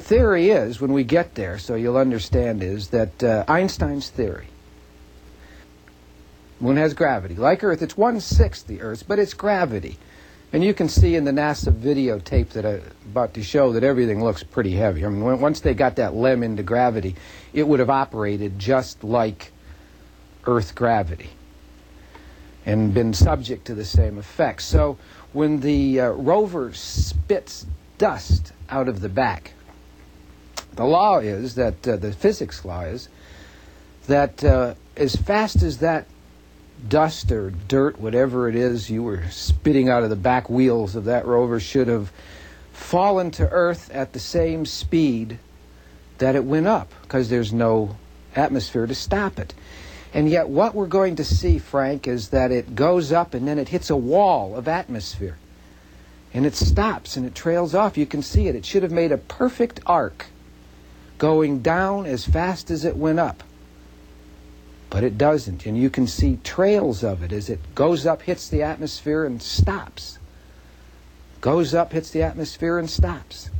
theory is, when we get there, so you'll understand, is that Einstein's theory, Moon has gravity. Like Earth, it's 1/6 the Earth's, but it's gravity. And you can see in the NASA videotape that I'm about to show that everything looks pretty heavy. I mean, once they got that LEM into gravity, it would have operated just like Earth gravity and been subject to the same effects. So when the rover spits dust out of the back, the law is that, the physics law is, that as fast as that dust or dirt, whatever it is you were spitting out of the back wheels of that rover, should have fallen to Earth at the same speed that it went up, because there's no atmosphere to stop it. And yet what we're going to see, Frank, is that it goes up and then it hits a wall of atmosphere. And it stops and it trails off. You can see it. It should have made a perfect arc going down as fast as it went up. But it doesn't, and you can see trails of it as it goes up, hits the atmosphere, and stops. Goes up, hits the atmosphere, and stops.